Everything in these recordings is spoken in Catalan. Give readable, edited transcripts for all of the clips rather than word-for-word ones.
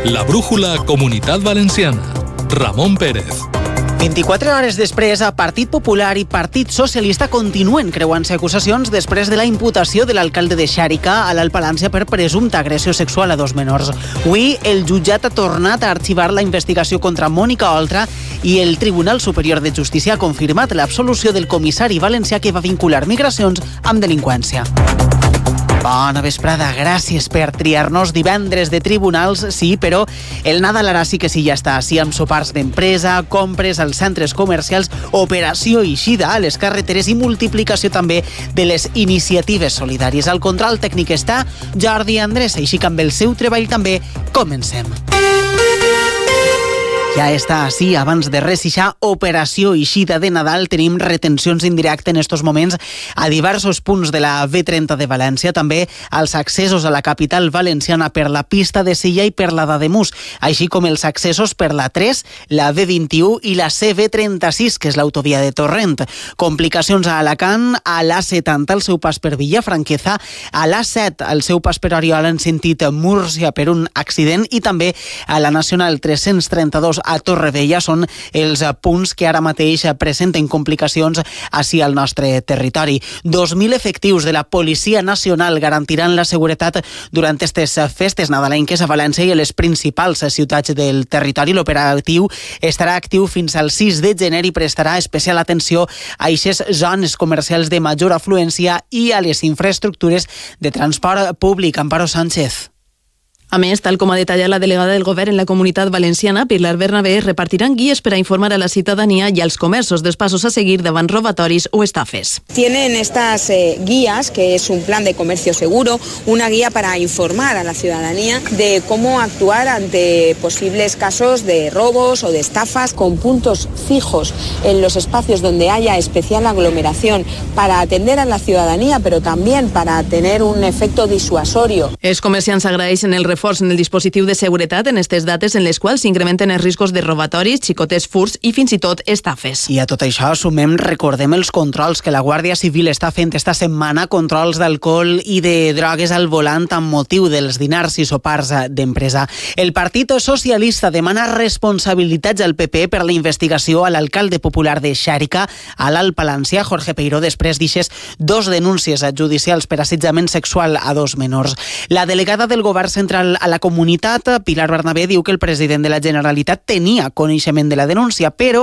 La brújula Comunitat Valenciana. Ramon Pérez. 24 hores després, Partit Popular i Partit Socialista continuen creuant-se acusacions després de la imputació de l'alcalde de Xèrica a l'Alt Palància per presumpta agressió sexual a 2 menors. Avui, el jutjat ha tornat a arxivar la investigació contra Mònica Oltra i el Tribunal Superior de Justícia ha confirmat l'absolució del comissari valencià que va vincular migracions amb delinqüència. Bona vesprada, gràcies per triar-nos. Divendres de tribunals, sí, però el Nadal ara sí que sí ja està. Sí, amb sopars d'empresa, compres als centres comercials, operació eixida a les carreteres i multiplicació també de les iniciatives solidàries. Al control tècnic està Jordi Andrés, així que amb el seu treball també comencem. Ja està, sí, abans de res, ixa operació eixida de Nadal. Tenim retencions indirectes en estos moments a diversos punts de la B30 de València, també als accessos a la capital valenciana per la pista de Silla i per la d'Ademús, així com els accessos per la 3, la B21 i la CB36, que és l'autovia de Torrent. Complicacions a Alacant, a l'A70 al seu pas per Villafranqueza, a l'A7 al seu pas per Oriola en sentit Múrcia per un accident i també a la Nacional 332 a Torrevella. Són els punts que ara mateix presenten complicacions ací al nostre territori. 2.000 efectius de la Policia Nacional garantiran la seguretat durant aquestes festes nadalenques a València i a les principals ciutats del territori. L'operatiu estarà actiu fins al 6 de gener i prestarà especial atenció a aquestes zones comercials de major afluència i a les infraestructures de transport públic. Amparo Sánchez. A més, tal com ha detallat la delegada del govern en la Comunitat Valenciana, Pilar Bernabé, repartiran guies per a informar a la ciutadania i als comerços dels passos a seguir davant robatoris o estafes. Tienen estas guías, que es un plan de comercio seguro, una guía para informar a la ciudadanía de cómo actuar ante posibles casos de robos o de estafas, con puntos fijos en los espacios donde haya especial aglomeración para atender a la ciudadanía, pero también para tener un efecto disuasorio. Els comerciants agraeixen el reforç en el dispositiu de seguretat en aquestes dates en les quals s'incrementen els riscos de robatoris, xicotets furts i fins i tot estafes. I a tot això sumem, recordem els controls que la Guàrdia Civil està fent esta setmana, controls d'alcohol i de drogues al volant amb motiu dels dinars i sopars d'empresa. El Partit Socialista demana responsabilitats al PP per la investigació a l'alcalde popular de Xèrica, a l'Alt Palància, Jorge Peiró, després d'eixes 2 denúncies judicials per assetjament sexual a 2 menors. La delegada del govern central a la comunitat, Pilar Bernabé, diu que el president de la Generalitat tenia coneixement de la denúncia, però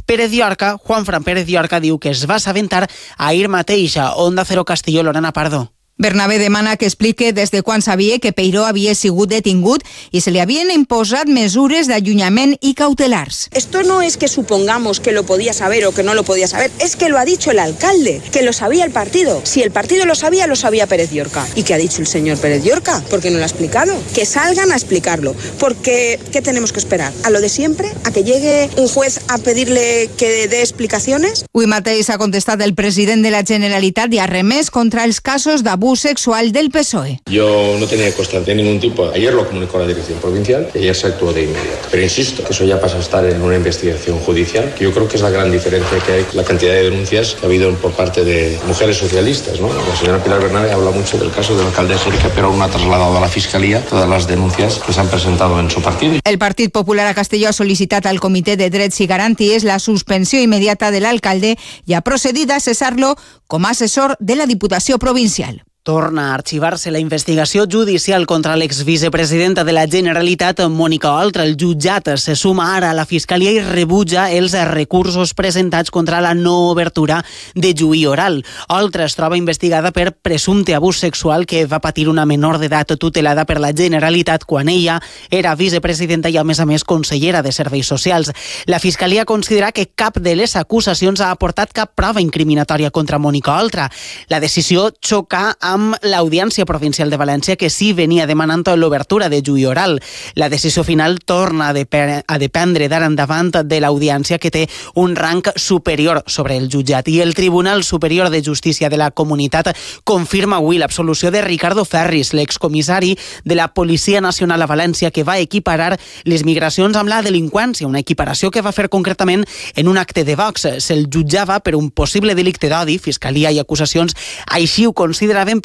Juanfran Pérez Llorca diu que es va assabentar ahir mateix a Onda Cero Castelló. Lorena Pardo. Bernabé demana que explique des de quan sabia que Peiró havia sigut detingut i se li havien imposat mesures d'allunyament i cautelars. Esto no es que supongamos que lo podía saber o que no lo podía saber, es que lo ha dicho el alcalde, que lo sabía el partido. Si el partido lo sabía Pérez Llorca. ¿Y qué ha dicho el señor Pérez Llorca? ¿Por qué no lo ha explicado? Que salgan a explicarlo. Porque, ¿qué tenemos que esperar? ¿A lo de siempre? ¿A que llegue un juez a pedirle que dé explicaciones? Avui mateix ha contestat el president de la Generalitat i ha remès contra els casos d'abús sexual del PSOE. Yo no tenía constancia de ningún tipo. Ayer lo comunicó la dirección provincial y ayer se actuó de inmediato. Pero insisto, que eso ya pasa a estar en una investigación judicial, que yo creo que es la gran diferencia que hay, la cantidad de denuncias que ha habido por parte de mujeres socialistas, ¿no? La señora Pilar Bernabé habla mucho del caso del alcalde de Xèrica, pero aún no ha trasladado a la Fiscalía todas las denuncias que se han presentado en su partido. El Partit Popular a Castelló ha sol·licitat al Comitè de Drets i Garanties la suspensió immediata de l'alcalde i ha procedit a cessar-lo com a assessor de la Diputació Provincial. Torna a arxivar-se la investigació judicial contra l'exvicepresidenta de la Generalitat, Mònica Oltra. El jutjat se suma ara a la Fiscalia i rebutja els recursos presentats contra la no obertura de juí oral. Oltra es troba investigada per presumpte abús sexual que va patir una menor d'edat tutelada per la Generalitat quan ella era vicepresidenta i, a més, consellera de Serveis Socials. La Fiscalia considera que cap de les acusacions ha aportat cap prova incriminatòria contra Mònica Oltra. La decisió xoca amb l'Audiència Provincial de València, que sí venia demanant l'obertura de juí oral. La decisió final torna a dependre d'ara endavant de l'Audiència, que té un rang superior sobre el jutjat. I el Tribunal Superior de Justícia de la Comunitat confirma avui l'absolució de Ricardo Ferris, l'excomissari de la Policia Nacional a València, que va equiparar les migracions amb la delinqüència, una equiparació que va fer concretament en un acte de Vox. Se'l jutjava per un possible delicte d'odi, Fiscalia i acusacions així ho consideraven,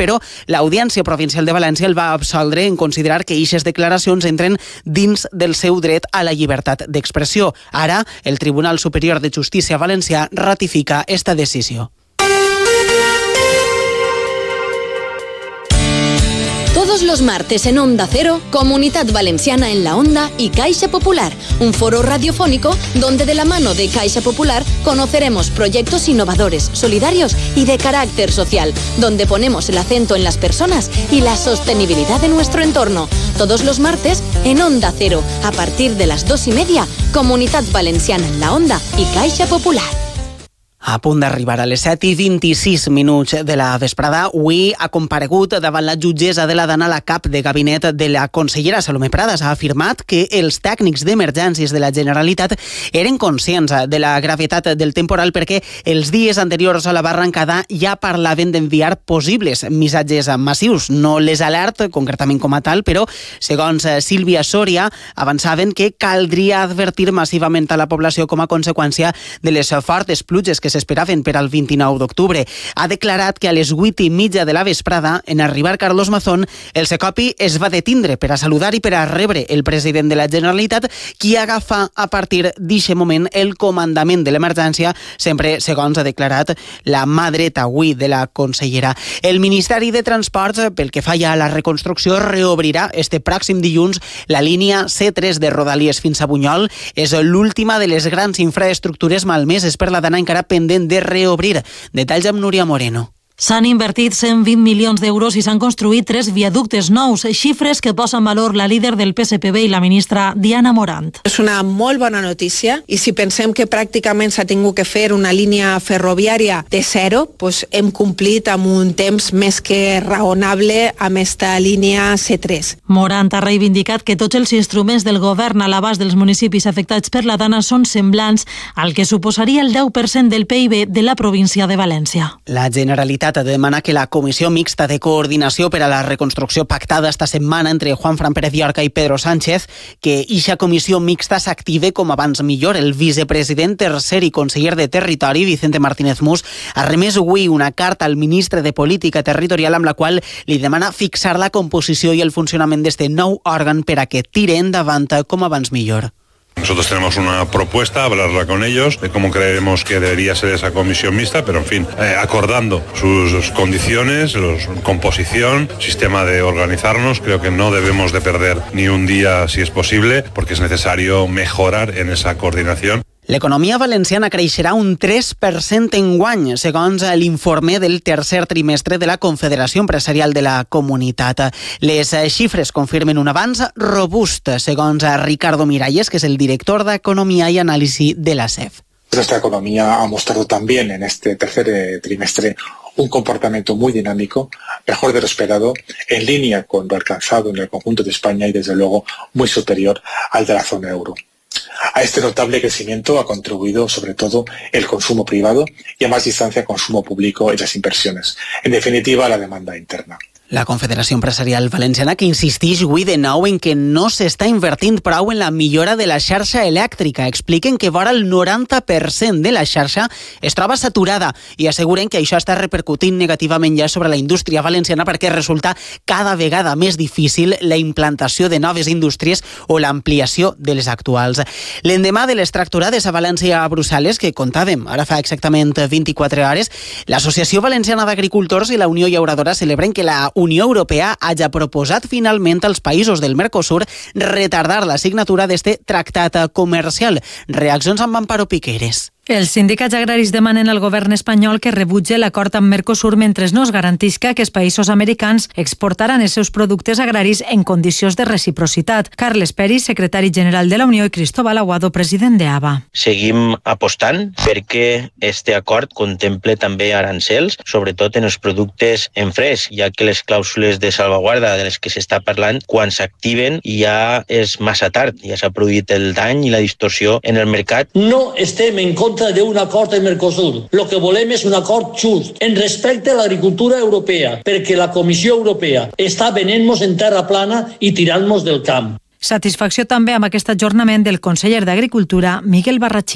però l'Audiència Provincial de València el va absoldre en considerar que eixes declaracions entren dins del seu dret a la llibertat d'expressió. Ara, el Tribunal Superior de Justícia valencià ratifica esta decisió. Todos los martes en Onda Cero, Comunidad Valenciana en la Onda y Caixa Popular, un foro radiofónico donde de la mano de Caixa Popular conoceremos proyectos innovadores, solidarios y de carácter social, donde ponemos el acento en las personas y la sostenibilidad de nuestro entorno. Todos los martes en Onda Cero, a partir de las 2:30, Comunidad Valenciana en la Onda y Caixa Popular. A punt d'arribar a les 7:26 de la vesprada, avui ha comparegut davant la jutgessa de la Dana la cap de gabinet de la consellera Salomé Pradas. Ha afirmat que els tècnics d'emergències de la Generalitat eren conscients de la gravetat del temporal perquè els dies anteriors a la barrancada ja parlaven d'enviar possibles missatges massius. No les alert concretament com a tal, però segons Sílvia Soria avançaven que caldria advertir massivament a la població com a conseqüència de les fortes pluges que s'esperaven per al 29 d'octubre. Ha declarat que a les 8:30 de la vesprada, en arribar Carlos Mazón, el Secopi es va detindre per a saludar i per a rebre el president de la Generalitat, qui agafa a partir d'eixe moment el comandament de l'emergència, sempre segons ha declarat la mà dreta avui de la consellera. El Ministeri de Transports, pel que fa ja a la reconstrucció, reobrirà este pròxim dilluns la línia C3 de Rodalies fins a Bunyol. És l'última de les grans infraestructures malmeses per la Dana encara pendent de reobrir. Detalls amb Núria Moreno. S'han invertit 120 milions d'euros i s'han construït 3 viaductes nous, xifres que posa en valor la líder del PSPB i la ministra Diana Morant. És una molt bona notícia i si pensem que pràcticament s'ha tingut que fer una línia ferroviària de zero, doncs hem complit amb un temps més que raonable amb esta línia C3. Morant ha reivindicat que tots els instruments del govern a l'abast dels municipis afectats per la Dana són semblants al que suposaria el 10% del PIB de la província de València. La Generalitat demana que la Comissió Mixta de Coordinació per a la Reconstrucció pactada esta setmana entre Juanfran Pérez Llorca i Pedro Sánchez, que eixa comissió mixta s'active com abans millor. El vicepresident tercer i conseller de Territori, Vicente Martínez Mus, ha remès avui una carta al ministre de Política Territorial amb la qual li demana fixar la composició i el funcionament d'este nou òrgan per a que tire endavant com abans millor. Nosotros tenemos una propuesta, hablarla con ellos, de cómo creemos que debería ser esa comisión mixta, pero en fin, acordando sus condiciones, composición, sistema de organizarnos. Creo que no debemos de perder ni un día si es posible, porque es necesario mejorar en esa coordinación. L'economia valenciana creixerà un 3% enguany, segons l'informe del tercer trimestre de la Confederació Empresarial de la Comunitat. Les xifres confirmen un avanç robust, segons Ricardo Miralles, que és el director d'Economia i Anàlisi de la CEF. Nuestra economía ha mostrado también en este tercer trimestre un comportamiento muy dinámico, mejor de lo esperado, en línea con lo alcanzado en el conjunto de España y desde luego muy superior al de la zona euro. A este notable crecimiento ha contribuido sobre todo el consumo privado y a más distancia consumo público y las inversiones. En definitiva, la demanda interna. La Confederació Empresarial Valenciana, que insisteix avui de nou en que no s'està invertint prou en la millora de la xarxa elèctrica. Expliquen que vora el 90% de la xarxa es troba saturada i asseguren que això està repercutint negativament ja sobre la indústria valenciana perquè resulta cada vegada més difícil la implantació de noves indústries o l'ampliació de les actuals. L'endemà de les tractorades a València i a Brussel·les, que contàvem ara fa exactament 24 hores, l'Associació Valenciana d'Agricultors i la Unió Llauradora celebren que la Unió Europea hagi proposat finalment als països del Mercosur retardar la signatura d'este tractat comercial. Reaccions amb Amparo Piqueres. Els sindicats agraris demanen al govern espanyol que rebutge l'acord amb Mercosur mentre no es garantisca que els països americans exportaran els seus productes agraris en condicions de reciprocitat. Carles Peris, secretari general de la Unió, i Cristóbal Aguado, president d'ABA. Seguim apostant perquè este acord contemple també arancels, sobretot en els productes en fresc, ja que les clàusules de salvaguarda de les que s'està parlant, quan s'activen ja és massa tard, ja s'ha produït el dany i la distorsió en el mercat. No estem en contra de un acord amb Mercosur. Lo que volem és un acord just en respecte a l'agricultura europea, perquè la Comissió Europea està venent-nos en terra plana i tirant-nos del camp. Satisfacció també amb aquest ajornament del conseller d'Agricultura, Miguel Barrachina.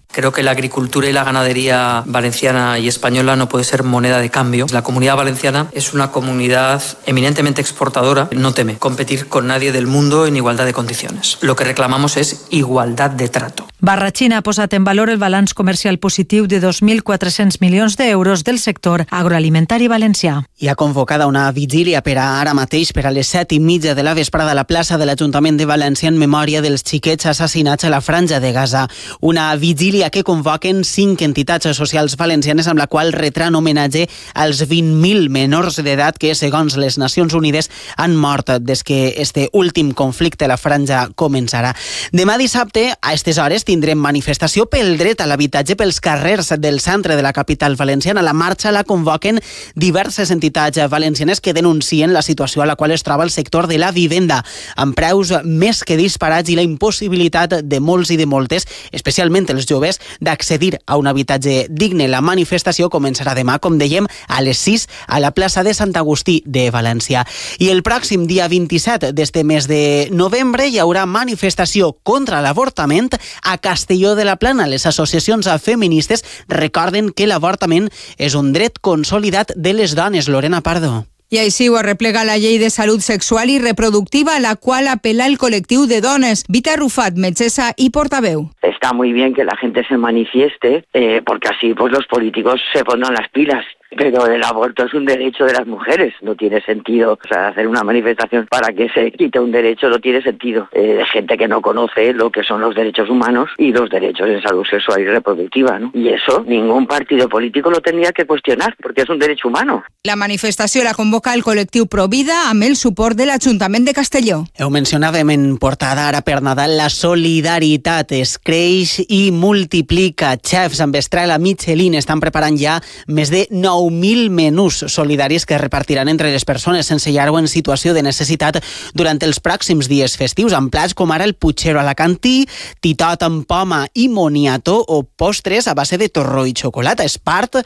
Creo que la agricultura y la ganadería valenciana y española no puede ser moneda de cambio. La Comunidad Valenciana es una comunidad eminentemente exportadora, no teme competir con nadie del mundo en igualdad de condiciones. Lo que reclamamos es igualdad de trato. Barratxina ha posat en valor el balanç comercial positiu de 2.400 milions d'euros del sector agroalimentari valencià. I ha convocada una vigília per a ara mateix per a les 7:30 de la vesprada a la plaça de l'Ajuntament de València en memòria dels xiquets assassinats a la Franja de Gaza. Una vigília que convoquen 5 entitats socials valencianes amb la qual retran homenatge als 20.000 menors d'edat que, segons les Nacions Unides, han mort des que este últim conflicte a la Franja començarà. Demà dissabte, a aquestes hores, tindrem manifestació pel dret a l'habitatge pels carrers del centre de la capital valenciana. La marxa la convoquen diverses entitats valencianes que denuncien la situació a la qual es troba el sector de la vivenda, amb preus més que disparats i la impossibilitat de molts i de moltes, especialment els joves, d'accedir a un habitatge digne. La manifestació començarà demà, com dèiem, a les 6 a la plaça de Sant Agustí de València. I el pròxim dia 27 d'este mes de novembre hi haurà manifestació contra l'avortament a Castelló de la Plana. Les associacions feministes recorden que l'avortament és un dret consolidat de les dones. Lorena Pardo. I així ho arreplega la llei de salut sexual i reproductiva, a la qual apela el col·lectiu de dones. Vita Rufat, metgessa i portaveu. Está muy bien que la gente se manifieste, porque así pues los políticos se pondrán las pilas. Pero el aborto es un derecho de las mujeres, no tiene sentido. O sea, hacer una manifestación para que se quite un derecho no tiene sentido. Gente que no conoce lo que son los derechos humanos y los derechos de salud sexual y reproductiva, ¿no? Y eso ningún partido político lo tendría que cuestionar, porque es un derecho humano. La manifestació la convoca el col·lectiu Provida amb el suport de l'Ajuntament de Castelló. Ho mencionàvem en portada ara per Nadal, la solidaritat es creix i multiplica. Xefs amb estrella Michelin estan preparant ja més de 9.000 menús solidaris que repartiran entre les persones sense llar o en situació de necessitat durant els pròxims dies festius, amb plats com ara el putxero alacantí, titot amb poma i moniato o postres a base de torró i xocolata. És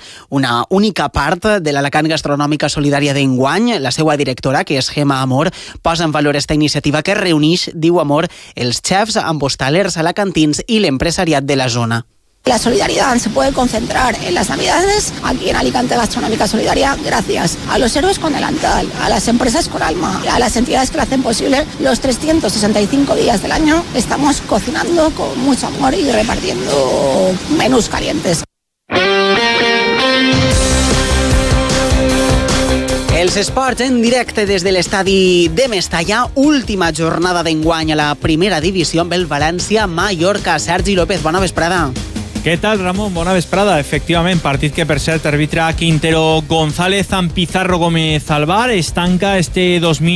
una única part de l'Alacant Gastronòmica Solidària d'enguany. La seva directora, que és Gemma Amor, posa en valor esta iniciativa que reuneix, diu Amor, els xefs amb hostalers alacantins i l'empresariat de la zona. La solidaridad se puede concentrar en las Navidades, aquí en Alicante Gastronómica Solidaria, gracias a los héroes con delantal, a las empresas con alma, a las entidades que lo hacen posible. Los 365 días del año estamos cocinando con mucho amor y repartiendo menús calientes. Els esports en directe des de l'estadi de Mestalla, última jornada d'enguany a la primera divisió amb el València-Mallorca. Sergi López, bona vesprada. Què tal, Ramon? Bona vesprada. Efectivament, partit que per cert arbitra Quintero González amb Pizarro Gómez al bar. Es tanca este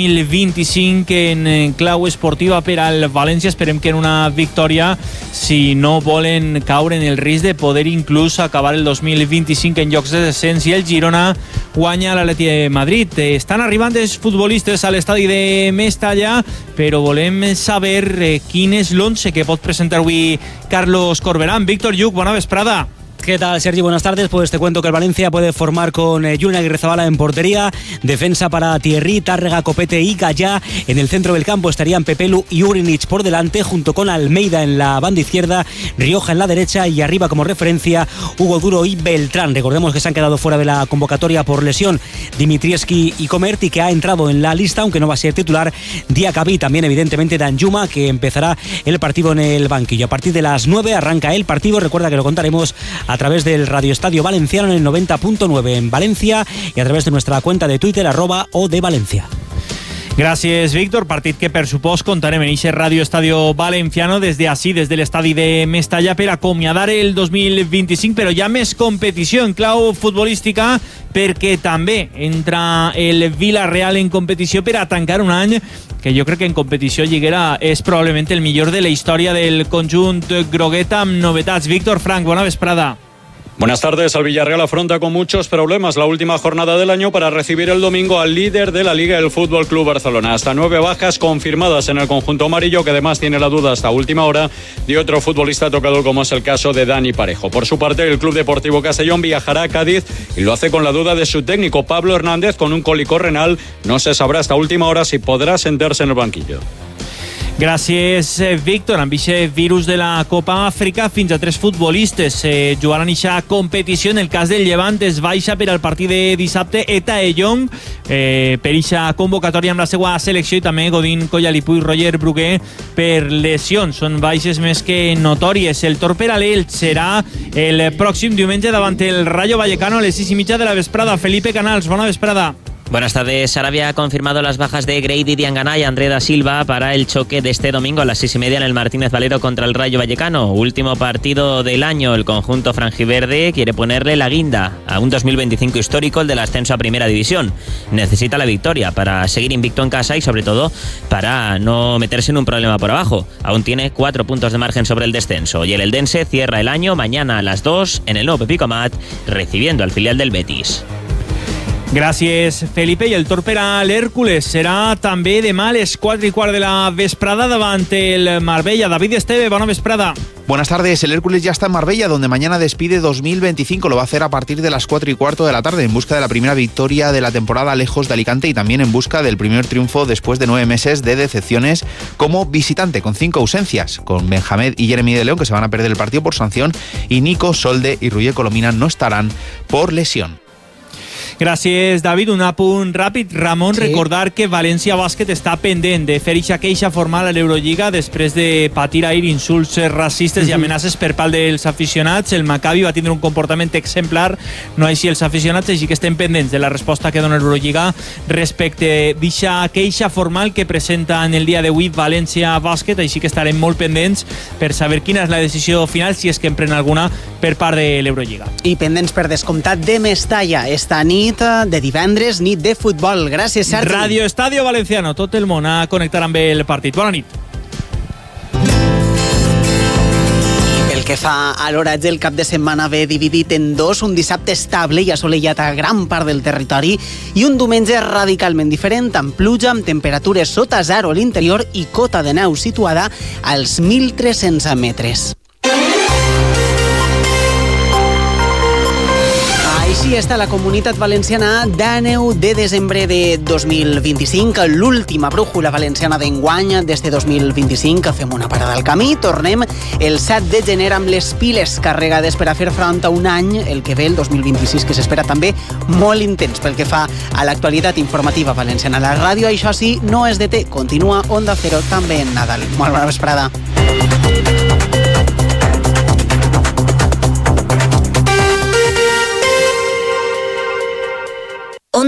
2025 en clau esportiva per al València. Esperem que en una victòria, si no volen caure en el risc de poder inclús acabar el 2025 en llocs de descens, i el Girona guanya l'Atleti de Madrid. Estan arribant els futbolistes a l'estadi de Mestalla, però volem saber quin és l'11 que pot presentar avui Carlos Corberán. Víctor Lluc, buena vesprada. ¿Qué tal, Sergi? Buenas tardes. Pues te cuento que el Valencia puede formar con Julen Aguirrezabala en portería, defensa para Thierry, Tárrega, Copete y Gallá. En el centro del campo estarían Pepelu y Urinich por delante, junto con Almeida en la banda izquierda, Rioja en la derecha y arriba como referencia Hugo Duro y Beltrán. Recordemos que se han quedado fuera de la convocatoria por lesión Dimitrievski y Comerti, que ha entrado en la lista, aunque no va a ser titular, Diacabí. También evidentemente Danjuma, que empezará el partido en el banquillo. A partir de las 9 arranca el partido. Recuerda que lo contaremos a través del Radio Estadio Valenciano en el 90.9 en Valencia y a través de nuestra cuenta de Twitter @odevalencia. Gràcies, Víctor. Partit que, per supost, contarem en aquest Ràdio Estadio Valenciano des de l'estadi de Mestalla per acomiadar el 2025, però hi ha més competició en clau futbolística, perquè també entra el Villarreal en competició per a tancar un any que jo crec que en competició lliguera és probablement el millor de la història del conjunt grogueta, amb novetats. Víctor Frank, bona vesprada. Buenas tardes. El Villarreal afronta con muchos problemas la última jornada del año para recibir el domingo al líder de la Liga, el Fútbol Club Barcelona. Hasta 9 bajas confirmadas en el conjunto amarillo, que además tiene la duda hasta última hora de otro futbolista tocado, como es el caso de Dani Parejo. Por su parte, el Club Deportivo Castellón viajará a Cádiz y lo hace con la duda de su técnico Pablo Hernández, con un cólico renal. No se sabrá hasta última hora si podrá sentarse en el banquillo. Gràcies, Víctor. Amb aquest virus de la Copa Àfrica, fins a 3 futbolistes jugaran aquesta competició. En el cas del Llevant es baixa per al partit de dissabte Eta Eyong per aquesta convocatòria amb la seva selecció, i també Godín Collalipu i Roger Brugué per lesions. Són baixes més que notòries. El Torper a l'Elx serà el pròxim diumenge davant el Rayo Vallecano a les 6:30 de la vesprada. Felipe Canals, bona vesprada. Buenas tardes. Arabia ha confirmado las bajas de Grady Diangana y André da Silva para el choque de este domingo a las 6:30 en el Martínez Valero contra el Rayo Vallecano. Último partido del año. El conjunto franjiverde quiere ponerle la guinda a un 2025 histórico, el del ascenso a Primera División. Necesita la victoria para seguir invicto en casa y sobre todo para no meterse en un problema por abajo. Aún tiene 4 puntos de margen sobre el descenso y el eldense cierra el año mañana a las 2 en el Nou Pepico Mat, recibiendo al filial del Betis. Gràcies, Felipe. I el Torper a l'Hèrcules serà també demà a les 4:15 de la vesprada davant el Marbella. David Esteve, bona vesprada. Buenas tardes. El Hércules ya está en Marbella, donde mañana despide 2025. Lo va a hacer a partir de las 4:15 de la tarde, en busca de la primera victoria de la temporada lejos de Alicante y también en busca del primer triunfo después de 9 meses de decepciones como visitante, con 5 ausencias, con Benjamín y Jeremy de León, que se van a perder el partido por sanción, y Nico, Solde y Ruyer Colomina no estarán por lesión. Gràcies, David. Un apunt ràpid. Ramon, sí. Recordar que València Bàsquet està pendent de fer aquesta queixa formal a l'Eurolliga després de patir ahir insults racistes i amenaces per part dels aficionats. El Maccabi va tindre un comportament exemplar, no així els aficionats, així que estem pendents de la resposta que dona l'Eurolliga respecte d'aquesta queixa formal que presenta en el dia d'avui València Bàsquet, així que estarem molt pendents per saber quina és la decisió final, si és que en pren alguna per part de l'Eurolliga. I pendents, per descomptat, de Mestalla esta nit de divendres, nit de futbol. Gràcies, Sergi. Radio Estadio Valenciano, tot el món a connectar amb el partit. Bona nit. El que fa a l'horatge, el cap de setmana ve dividit en dos, un dissabte estable i assolellat a gran part del territori i un diumenge radicalment diferent, amb pluja, amb temperatures sota zero a l'interior i cota de neu situada als 1.300 metres. Així està la Comunitat Valenciana d'aneu de desembre de 2025, l'última brújula valenciana d'enguany d'este 2025. Fem una parada al camí, tornem el 7 de gener amb les piles carregades per a fer front a un any, el que ve, el 2026, que s'espera també molt intens pel que fa a l'actualitat informativa valenciana. La ràdio, això sí, no es deté, continua Onda Cero també en Nadal. Molt bona vesprada.